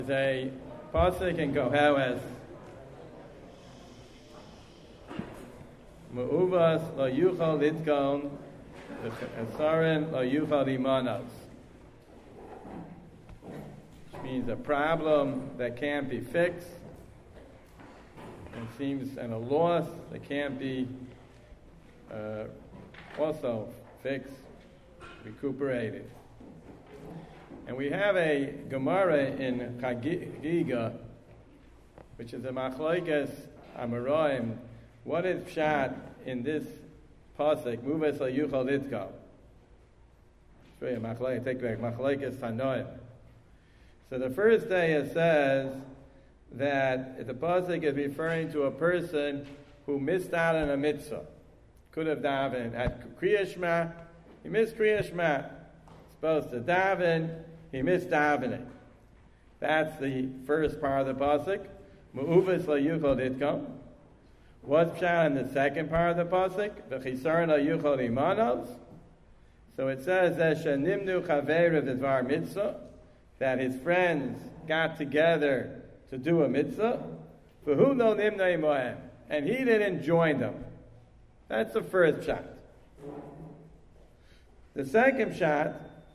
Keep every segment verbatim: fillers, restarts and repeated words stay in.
There's a pasuk in Koheles, Me'uvas lo yuchal litkon, v'chesarin lo yuchal limanos. Which means a problem that can't be fixed, and seems, and a loss that can't be uh, also fixed, recuperated. And we have a Gemara in Chagiga, which is a Machlokes Amoraim. What is pshat in this pasuk? Muvas la yuchal litko. Show you Machlokes. Take back Machlokes Tanoim. So the first day it says that the pasuk is referring to a person who missed out on a mitzvah. Could have davened at Kriya Shema. He missed Kriya Shema. Supposed to daven. He missed davening. That's the first part of the pasuk. Me'uvas la yuchal litko. What's pshat in the second part of the pasuk? V'chisaron la yuchal limanos. So it says that shenimnu chaveru v'dvar mitzvah, that his friends got together to do a mitzvah. V'hu lo nimnei mohem, and he didn't join them. That's the first pshat. The second pshat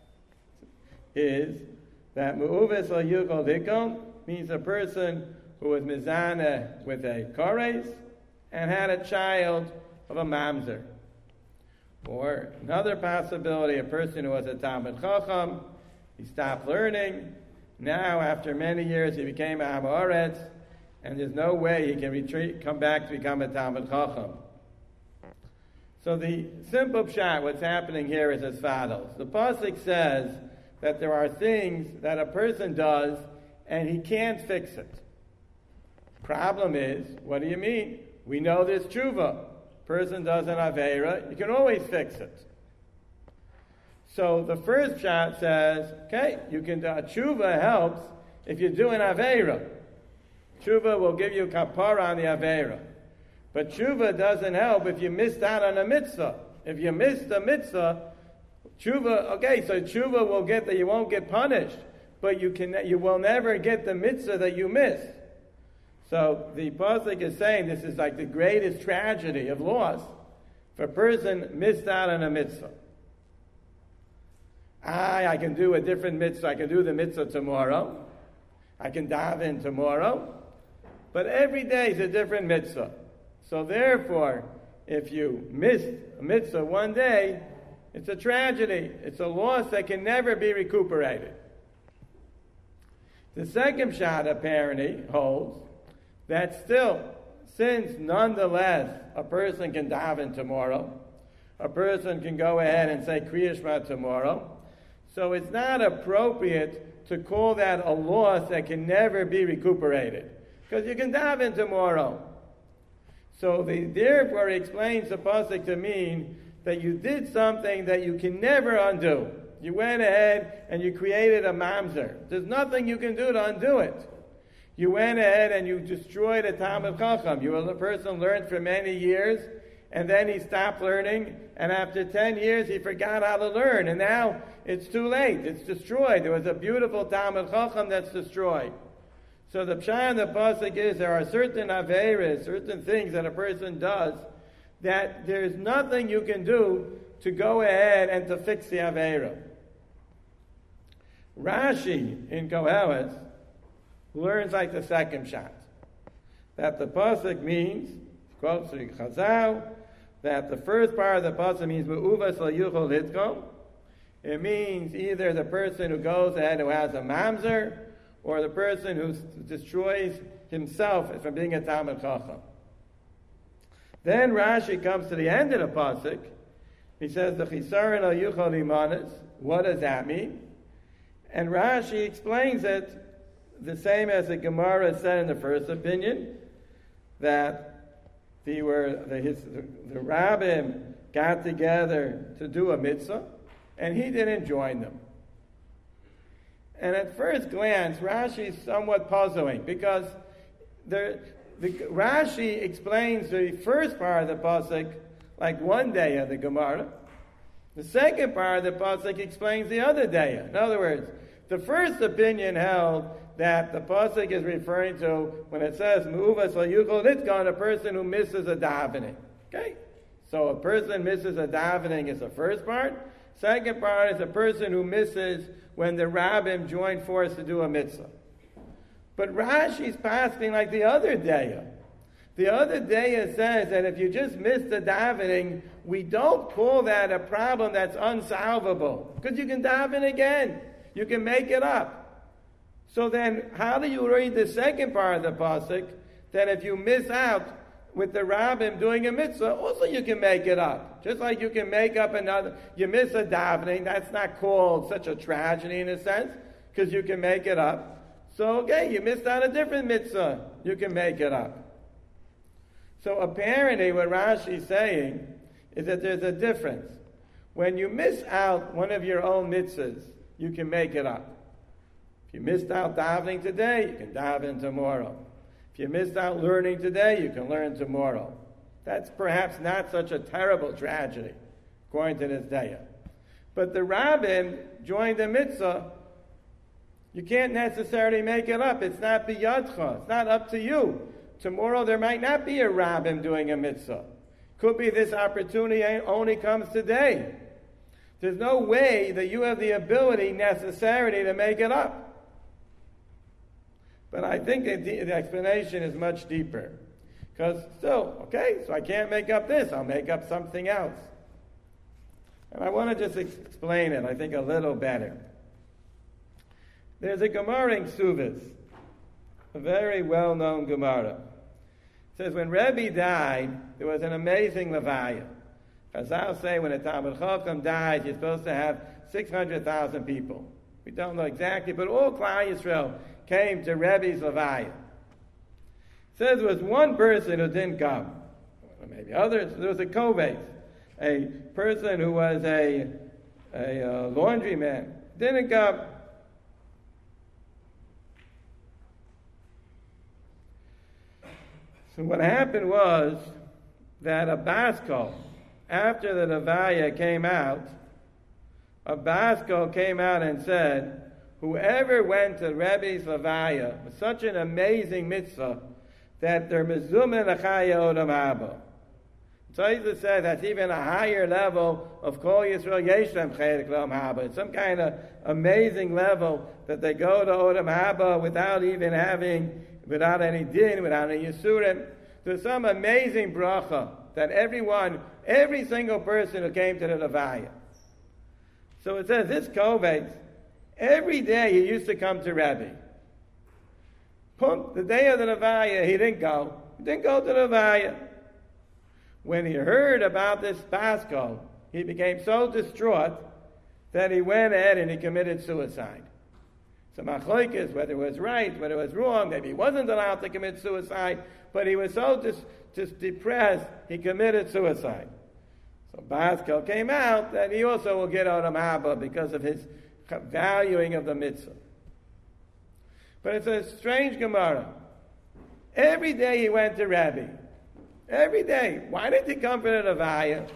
is that me'uvas la yuchal litko means a person who was mizaneh with a kores and had a child of a mamzer. Or another possibility, a person who was a Talmid Chacham, he stopped learning. Now, after many years, he became a Amoretz, and there's no way he can retreat, come back to become a Talmid Chacham. So the simple pshat, what's happening here is as follows. The pasuk says that there are things that a person does, and he can't fix it. Problem is, what do you mean? We know there's tshuva. Person does an aveira, you can always fix it. So the first pshat says, okay, you can do, tshuva helps if you do an aveira. Tshuva will give you kapara on the aveira. But tshuva doesn't help if you missed out on a mitzvah. If you missed a mitzvah, tshuva, okay, so tshuva will get that you won't get punished, but you can you will never get the mitzvah that you missed. So the pasuk is saying this is like the greatest tragedy of loss. If a person missed out on a mitzvah. I, I can do a different mitzvah. I can do the mitzvah tomorrow. I can daven tomorrow. But every day is a different mitzvah. So therefore, if you missed a mitzvah one day, it's a tragedy. It's a loss that can never be recuperated. The second pshat apparently holds that still, since nonetheless a person can daven tomorrow, a person can go ahead and say Kriya Shema tomorrow, so it's not appropriate to call that a loss that can never be recuperated, because you can daven tomorrow. So the, therefore he explains the pasuk to mean that you did something that you can never undo. You went ahead and you created a mamzer. There's nothing you can do to undo it. You went ahead and you destroyed a Talmid Chacham. You were a person learned for many years, and then he stopped learning, and after ten years he forgot how to learn, and now it's too late. It's destroyed. There was a beautiful Talmid Chacham that's destroyed. So the pshat in the pasuk is there are certain aveiros, certain things that a person does that there's nothing you can do to go ahead and to fix the aveira. Rashi in Koheles learns like the second pshat, that the pasuk means, quotes the Chazal, that the first part of the pasuk means me'uvas la yuchal litko. It means either the person who goes ahead who has a mamzer, or the person who destroys himself from being a Talmid Chacham. Then Rashi comes to the end of the pasuk. He says the chisaron la yuchal limanos. What does that mean? And Rashi explains it the same as the Gemara said in the first opinion, that the were the, his, the, the rabbim got together to do a mitzvah, and he didn't join them. And at first glance, Rashi is somewhat puzzling, because the, the Rashi explains the first part of the pasuk like one day of the Gemara. The second part of the pasuk explains the other day. In other words, The first opinion held that the pasuk is referring to when it says Me'uvas L'Yuchal Nitkan, a person who misses a davening. Okay? So a person misses a davening is the first part. Second part is a person who misses when the rabbim join force to do a mitzvah. But Rashi's passing like the other day. The other day says that if you just miss the davening, we don't call that a problem that's unsolvable. Because you can daven again. You can make it up. So then, how do you read the second part of the pasuk? That if you miss out with the rabbim doing a mitzvah, also you can make it up. Just like you can make up another. You miss a davening, that's not called such a tragedy in a sense, because you can make it up. So, okay, you missed out a different mitzvah. You can make it up. So apparently what Rashi's saying is that there's a difference. When you miss out one of your own mitzvahs, you can make it up. If you missed out davening today, you can daven tomorrow. If you missed out learning today, you can learn tomorrow. That's perhaps not such a terrible tragedy, according to this day. But the rabbin joined the mitzvah. You can't necessarily make it up. It's not biyadcha. It's not up to you. Tomorrow there might not be a rabbin doing a mitzvah. Could be this opportunity only comes today. There's no way that you have the ability necessarily to make it up. But I think that the, the explanation is much deeper. Because still, okay, so I can't make up this. I'll make up something else. And I want to just ex- explain it, I think, a little better. There's a Gemara in Ksuvas, a very well-known Gemara. It says, when Rebbe died, there was an amazing levaya. Chazal say when a Talmud Chacham dies, you're supposed to have six hundred thousand people. We don't know exactly, but all Klal Yisrael came to Rebbe's levaya. It says there was one person who didn't come. Maybe others. There was a kovetz, a person who was a, a uh, laundryman. Didn't come. So what happened was that a Basko, after the Levaya came out, a Basko came out and said, whoever went to Rebbe's Levaya was such an amazing mitzvah that they're mezumen achaya odam haba. Tzayza said that's even a higher level of Kol Yisrael Yeshem Chayrik L'Odam Haba. It's some kind of amazing level that they go to Odam Haba without even having, without any din, without any yisurim. There's some amazing bracha that everyone, every single person who came to the Levaya. So it says this kovetz, every day he used to come to Rebbe. Pum, the day of the Levaya, he didn't go. He didn't go to the Levaya. When he heard about this Basko, he became so distraught that he went ahead and he committed suicide. So machlokes, whether it was right, whether it was wrong, maybe he wasn't allowed to commit suicide, but he was so dis- just depressed, he committed suicide. So Basko came out that he also will get Odam Haba because of his valuing of the mitzvah. But it's a strange Gemara. Every day he went to Rebbe. Every day. Why did he come for the Levaya?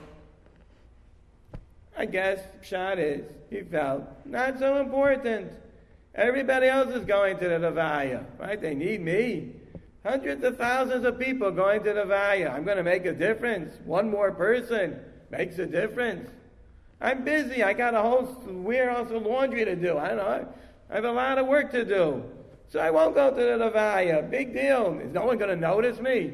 I guess pshat is he felt not so important. Everybody else is going to the Levaya, right? They need me. Hundreds of thousands of people going to the Levaya. I'm going to make a difference. One more person makes a difference. I'm busy. I got a whole warehouse of laundry to do. I don't know. I have a lot of work to do. So I won't go to the Levaya. Big deal. Is no one going to notice me?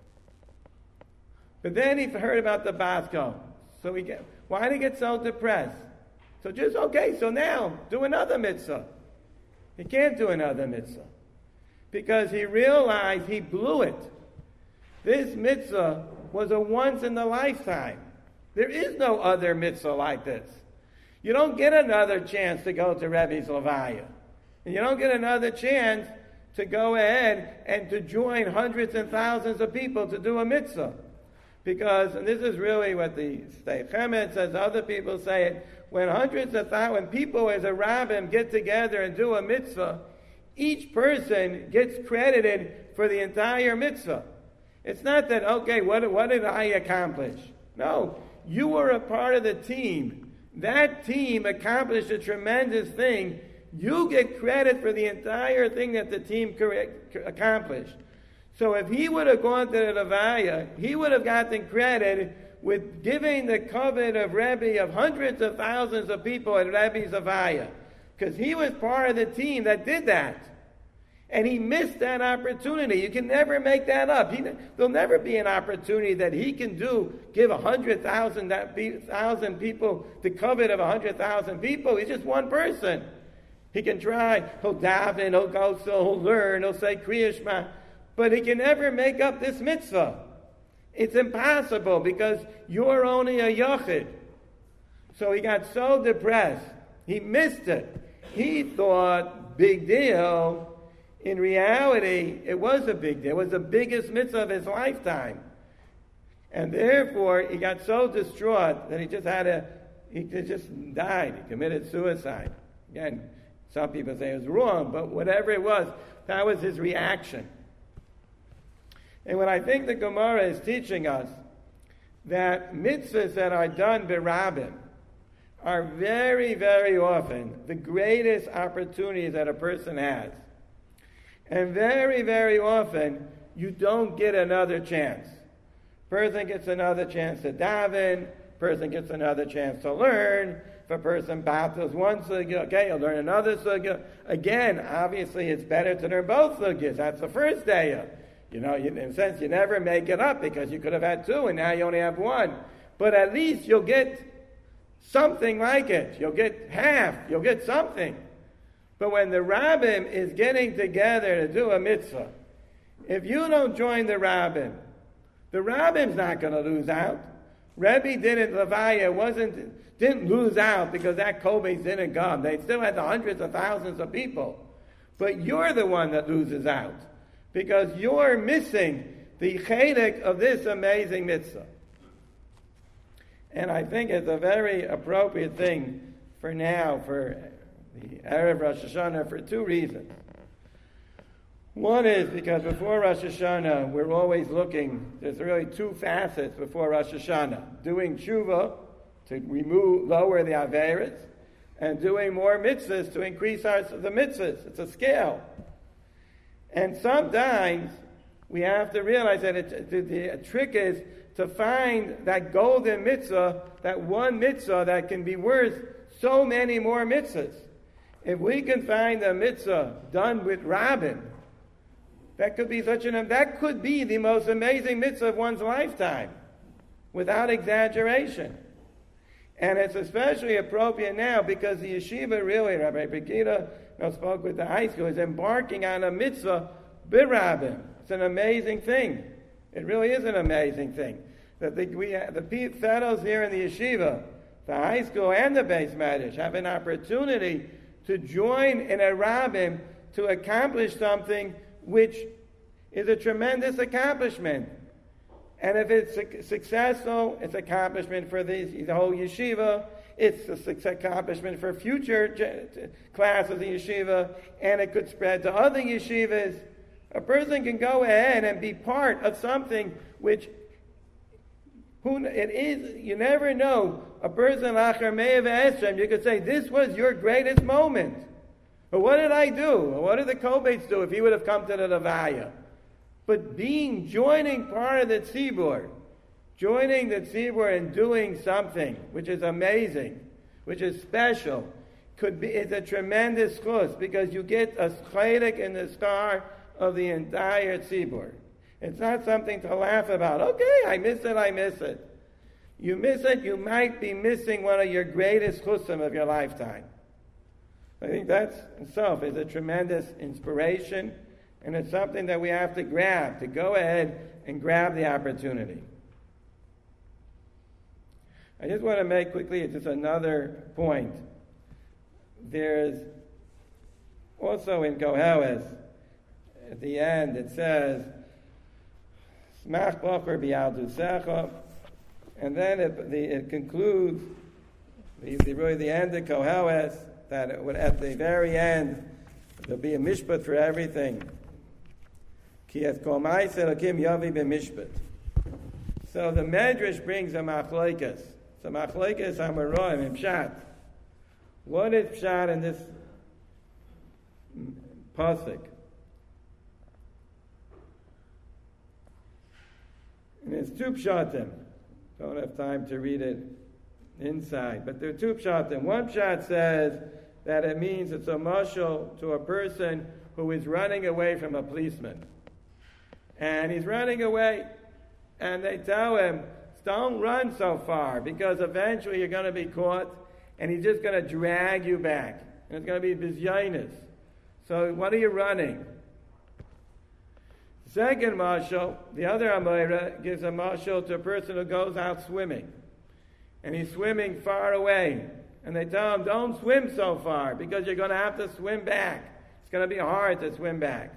But then he heard about the Basko. So he get, why did he get so depressed? So just, okay, so now, do another mitzvah. He can't do another mitzvah. Because he realized he blew it. This mitzvah was a once in a lifetime. There is no other mitzvah like this. You don't get another chance to go to Rebbe's Levaya. And you don't get another chance to go ahead and to join hundreds and thousands of people to do a mitzvah. Because, and this is really what the State Chemet says, other people say it, when hundreds of thousands, when people as a rabbin get together and do a mitzvah, each person gets credited for the entire mitzvah. It's not that, okay, what, what did I accomplish? No, you were a part of the team. That team accomplished a tremendous thing. you get credit for the entire thing that the team accomplished. So if he would have gone to the Levaya, he would have gotten credit with giving the covet of Rebbe of hundreds of thousands of people at Rebbe's Levaya. Because he was part of the team that did that. And he missed that opportunity. You can never make that up. He, there'll never be an opportunity that he can do, give one hundred thousand thousand people the covet of one hundred thousand people. He's just one person. He can try, he'll daven, he'll go, so he'll learn, he'll say Kriya Shema, but he can never make up this mitzvah. It's impossible because you're only a yachid. So he got so depressed, he missed it. He thought, big deal. In reality, it was a big deal. It was the biggest mitzvah of his lifetime. And therefore, he got so distraught that he just had a, he just died. He committed suicide. Again, some people say it was wrong, but whatever it was, that was his reaction. And what I think the Gemara is teaching us, that mitzvahs that are done berabim are very, very often the greatest opportunities that a person has. And very, very often, you don't get another chance. Person gets another chance to daven. Person gets another chance to learn. If a person battles one sugya, okay, he'll learn another sugya. Again, obviously, it's better to learn both sugyas. That's the first day. You know, in a sense, you never make it up because you could have had two, and now you only have one. But at least you'll get something like it. You'll get half. You'll get something. But when the rabbim is getting together to do a mitzvah, if you don't join the rabbim, the rabbim's not going to lose out. Rebbe didn't, Levaya wasn't, didn't lose out because that Kobe's didn't come. They still had the hundreds of thousands of people. But you're the one that loses out because you're missing the chedek of this amazing mitzvah. And I think it's a very appropriate thing for now, for the Erev Rosh Hashanah, for two reasons. One is because before Rosh Hashanah, we're always looking, there's really two facets before Rosh Hashanah. Doing tshuva to remove, lower the averis, and doing more mitzvahs to increase our, the mitzvahs. It's a scale. And sometimes we have to realize that it, the, the trick is to find that golden mitzvah, that one mitzvah that can be worth so many more mitzvahs. If we can find a mitzvah done with rabbin, that could be such an that could be the most amazing mitzvah of one's lifetime, without exaggeration. And it's especially appropriate now because the yeshiva really, Rabbi Pekida, you know, spoke with the high school, is embarking on a mitzvah b'rabbin. It's an amazing thing. It really is an amazing thing that the, we the fellows here in the yeshiva, the high school and the Beis Medrash have an opportunity to join in a rabbim to accomplish something which is a tremendous accomplishment. And if it's su- successful, it's accomplishment for the, the whole yeshiva, it's a accomplishment for future ge- classes of the yeshiva, and it could spread to other yeshivas. A person can go ahead and be part of something which who it is, you never know. A person, you could say, this was your greatest moment. But what did I do? What did the Kobetes do if he would have come to the Levaya? But being, joining part of the tzibur, joining the tzibur and doing something which is amazing, which is special, could be, it's a tremendous chus because you get a chedek in the star of the entire tzibur. It's not something to laugh about. Okay, I miss it, I miss it. You miss it, you might be missing one of your greatest chusim of your lifetime. I think that itself is a tremendous inspiration, and it's something that we have to grab, to go ahead and grab the opportunity. I just want to make quickly just another point. There's also in Koheles, at the end, it says, Smach bocher b'yaldusecha, and then it, the, it concludes, the, the, really the end of Koheles, that it would, at the very end, there'll be a mishpat for everything. Ki et kol ma'aseh elokim yavi b'mishpat. So the Medrash brings a machlokes. So machlokes amaroim in pshat. What is pshat in this pasuk. And it's two pshatim. Don't have time to read it inside, but there are two pshatim. One pshat says that it means it's a mashal to a person who is running away from a policeman. And he's running away, and they tell him, don't run so far, because eventually you're going to be caught, and he's just going to drag you back. And it's going to be bizyainus. So what are you running? Second mashal, the other Amoira, gives a mashal to a person who goes out swimming. And he's swimming far away. And they tell him, don't swim so far, because you're going to have to swim back. It's going to be hard to swim back.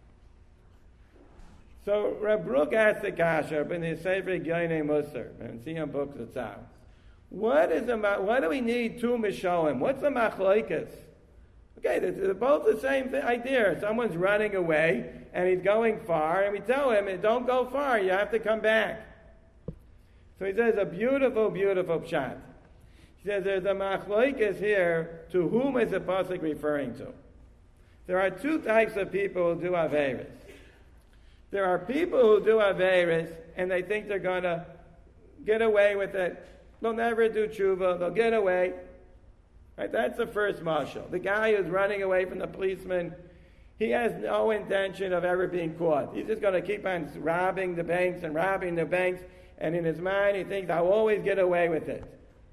So Reb Brook asked the kasha in the Sefer Gyoinei Musar, and see on books it's out. What is the why do we need two misholim? What's the machlokes? Okay, they're, they're both the same thing, idea. Someone's running away and he's going far, and we tell him, don't go far, you have to come back. So he says a beautiful, beautiful pshat. He says there's a machlokes here. To whom is the pasuk referring to? There are two types of people who do averis. There are people who do averis and they think they're going to get away with it. They'll never do tshuva. They'll get away. Right? That's the first mashal. The guy who's running away from the policeman, he has no intention of ever being caught. He's just going to keep on robbing the banks and robbing the banks, and in his mind he thinks, I'll always get away with it.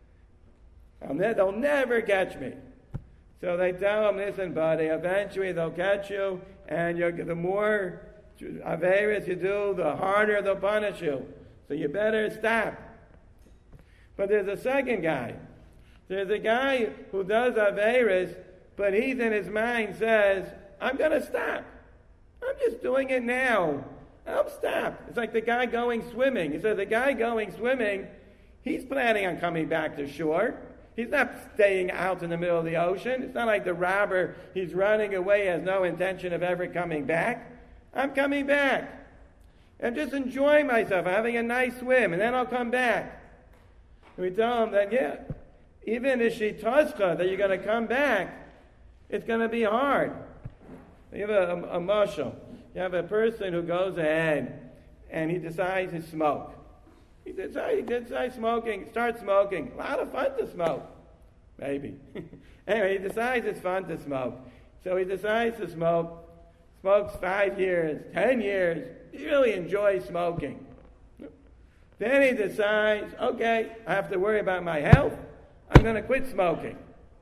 I'll ne- they'll never catch me. So they tell him, listen, buddy, eventually they'll catch you, and you're, the more averis you do, the harder they'll punish you. So you better stop. But there's a second guy. There's a guy who does averis, but he's in his mind says, I'm going to stop. I'm just doing it now. I'll stop. It's like the guy going swimming. He says the guy going swimming, he's planning on coming back to shore. He's not staying out in the middle of the ocean. It's not like the robber, he's running away, has no intention of ever coming back. I'm coming back. I'm just enjoying myself, having a nice swim, and then I'll come back. And we tell him that, yeah, even if she toscha, that you're going to come back, it's going to be hard. You have a, a, a mashal. You have a person who goes ahead and he decides to smoke. He decides, he decides smoking, starts smoking. A lot of fun to smoke. Maybe. Anyway, he decides it's fun to smoke. So he decides to smoke, smokes five years, ten years. He really enjoys smoking. Then he decides, okay, I have to worry about my health. I'm going to quit smoking.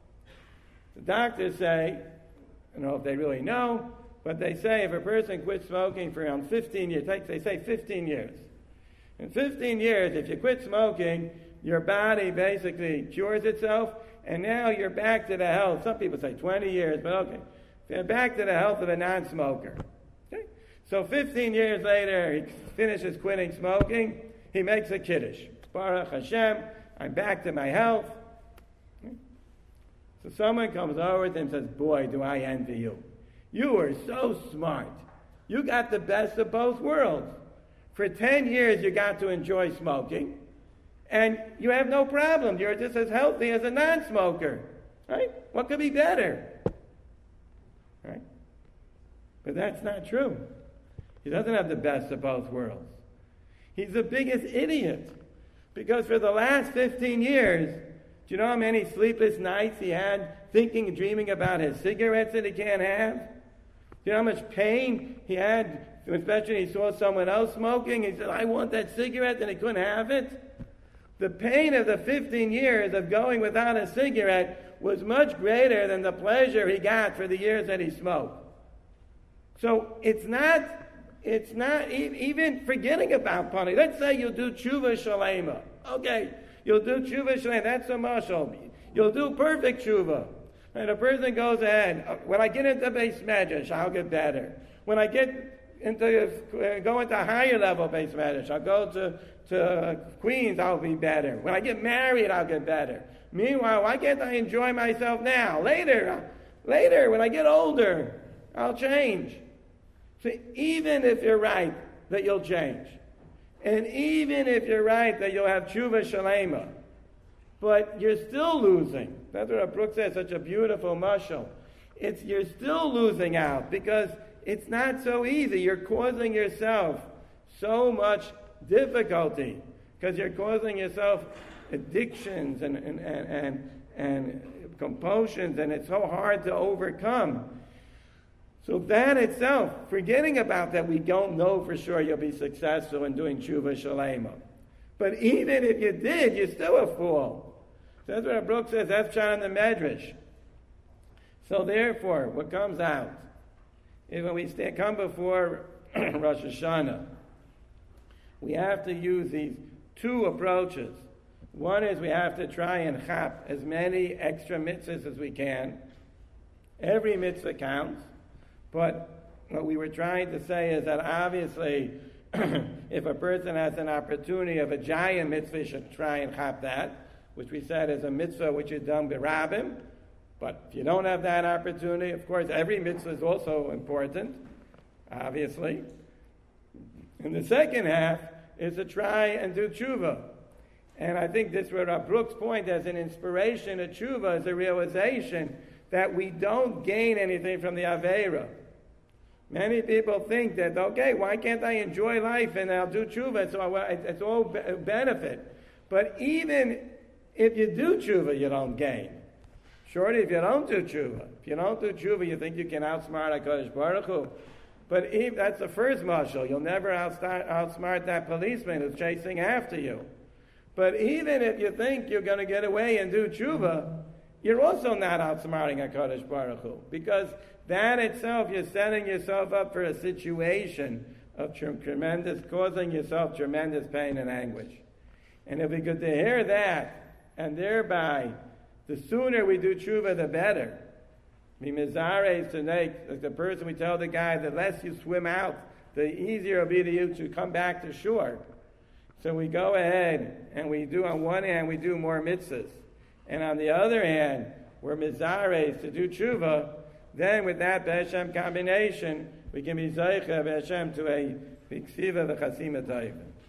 The doctors say, I don't know if they really know, but they say if a person quits smoking for around fifteen years, they say fifteen years. In fifteen years, if you quit smoking, your body basically cures itself, and now you're back to the health. Some people say twenty years, but okay. You're back to the health of a non-smoker. Okay? So fifteen years later, he finishes quitting smoking, he makes a kiddush. Baruch Hashem, I'm back to my health. Okay? So someone comes over to him and says, boy, do I envy you. You are so smart. You got the best of both worlds. For ten years, you got to enjoy smoking, and you have no problem. You're just as healthy as a non-smoker. Right? What could be better? Right? But that's not true. He doesn't have the best of both worlds. He's the biggest idiot. Because for the last fifteen years, do you know how many sleepless nights he had thinking and dreaming about his cigarettes that he can't have? Do you know how much pain he had, especially when he saw someone else smoking? He said, I want that cigarette, and he couldn't have it. The pain of the fifteen years of going without a cigarette was much greater than the pleasure he got for the years that he smoked. So it's not, it's not even forgetting about punishment. Let's say you'll do tshuva shalema. Okay, you'll do tshuva shalema. That's a mashal. You'll do perfect tshuva. And a person goes ahead. When I get into base medrash, I'll get better. When I get into uh, go into higher level base medrash, I'll go to to uh, Queens. I'll be better. When I get married, I'll get better. Meanwhile, why can't I enjoy myself now? Later, later, when I get older, I'll change. So even if you're right that you'll change, and even if you're right that you'll have tshuva shalema, but you're still losing. That's what Brooks says, such a beautiful mashal. it's you're still losing out because it's not so easy. You're causing yourself so much difficulty because you're causing yourself addictions and and, and, and, and compulsions, and it's so hard to overcome. So that itself, forgetting about that, we don't know for sure you'll be successful in doing tshuva shalema. But even if you did, you're still a fool. So that's what our Brooke says. That's Pshat in the Medrash. So therefore, what comes out is when we stand, come before Rosh Hashanah, we have to use these two approaches. One is we have to try and chap as many extra mitzvahs as we can. Every mitzvah counts. But what we were trying to say is that obviously, if a person has an opportunity of a giant mitzvah, he should try and chap that, which we said is a mitzvah which is done b'rabim. But if you don't have that opportunity, of course, every mitzvah is also important, obviously. And the second half is to try and do tshuva. And I think this was Rav Brooks' point as an inspiration of tshuva, is a realization that we don't gain anything from the Aveira. Many people think that, okay, why can't I enjoy life and I'll do tshuva, so it's all benefit. But even if you do tshuva, you don't gain. Surely if you don't do tshuva, if you don't do tshuva, you think you can outsmart HaKadosh Baruch Hu. But if, that's the first mashal. You'll never outstart, outsmart that policeman who's chasing after you. But even if you think you're going to get away and do tshuva, you're also not outsmarting HaKadosh Baruch Hu. Because that itself, you're setting yourself up for a situation of tremendous, causing yourself tremendous pain and anguish. And if we could hear that, and thereby, the sooner we do tshuva, the better. Mizares to make, like the person, we tell the guy, the less you swim out, the easier it'll be to you to come back to shore. So we go ahead and we do, on one hand, we do more mitzvahs. And on the other hand, we're mizares to do tshuva. Then with that B'Hashem combination, we can be Zaycha B'Hashem to a B'Ksiva V'Chasima Taiva.